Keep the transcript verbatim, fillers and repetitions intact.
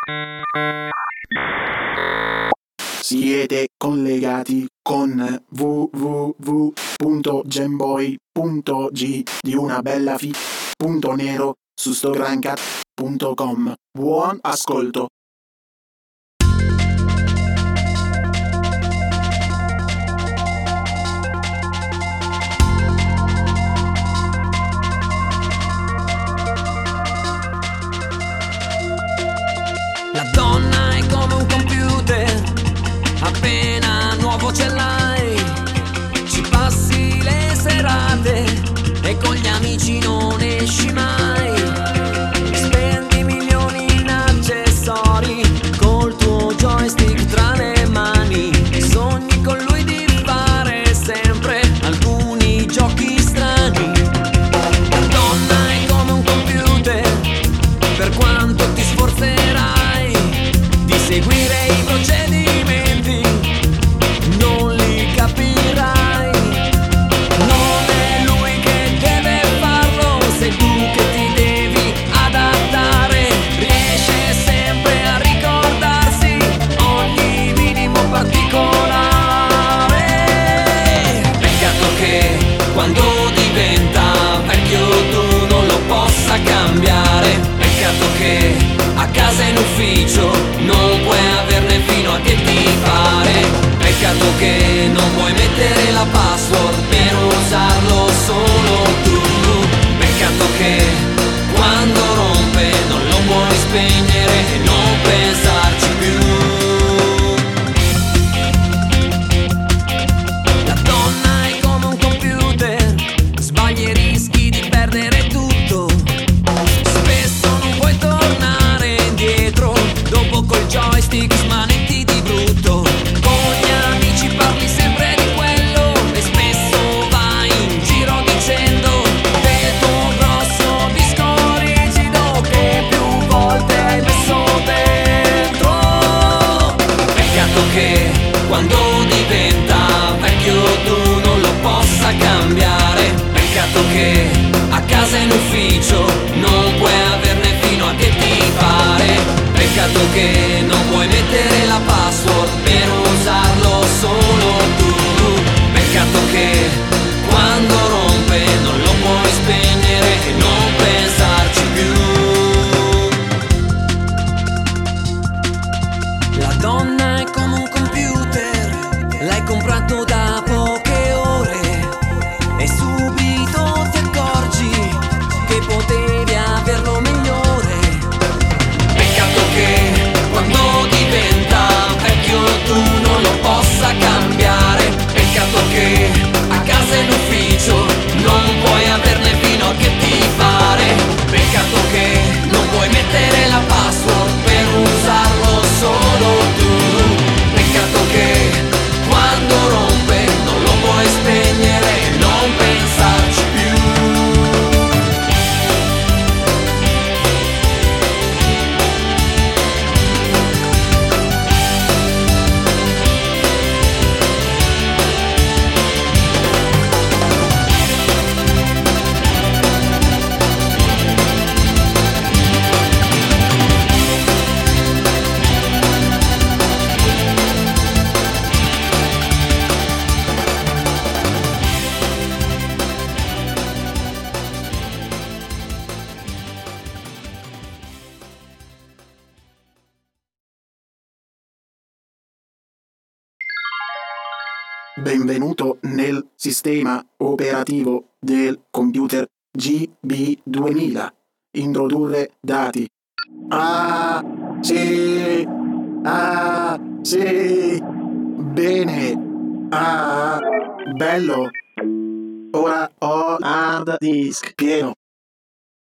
Siete collegati con w w w punto gemboy punto g di una bella fi punto nero su sto gran cat punto com. Buon ascolto. La donna è come un computer, appena nuovo ce l'hai, ci passi le serate e con gli amici non esci mai. Spendi milioni in accessori col tuo joystick tra le mani, sogni con lui di fare sempre alcuni giochi strani. La donna è come un computer, per quanto ti sforzerai seguire i procedimenti, non li capirai. Non è lui che deve farlo, sei tu che ti devi adattare. Riesce sempre a ricordarsi ogni minimo particolare. Peccato che quando diventa vecchio tu non lo possa cambiare. Peccato che a casa e in ufficio non puoi averne fino a che ti pare. Peccato che non puoi mettere la password per usarlo solo tu. Peccato che quando rompe non lo puoi spegnere e non pensarci più. La donna è come un computer, sbagli e rischi di perdere tutto. Spesso non puoi tornare indietro, dopo col joystick smanetti di brutto. Con gli amici parli sempre di quello e spesso vai in giro dicendo del tuo grosso disco rigido che più volte hai messo dentro. Peccato che quando diventa vecchio tu non lo possa cambiare. Peccato che a casa e in ufficio non puoi averne fino a che ti pare. Peccato che non puoi mettere la password per usarlo solo tu. Peccato che quando rompe non lo puoi spegnere e non pensarci più. La donna è come un computer, l'hai comprato da poche ore e subito ti accorgi che potevi averlo migliore. Peccato che quando diventa vecchio tu non lo possa cambiare. Peccato che a casa e in ufficio non puoi averne fino a che ti pare. Peccato che non puoi mettere la password per usarlo solo tu. Peccato che quando rompe non lo puoi spegnere e non pensarci più. Benvenuto nel sistema operativo del computer G B duemila. Introdurre dati. Ah, sì. Ah, sì. Bene. Ah, bello. Ora ho hard disk pieno.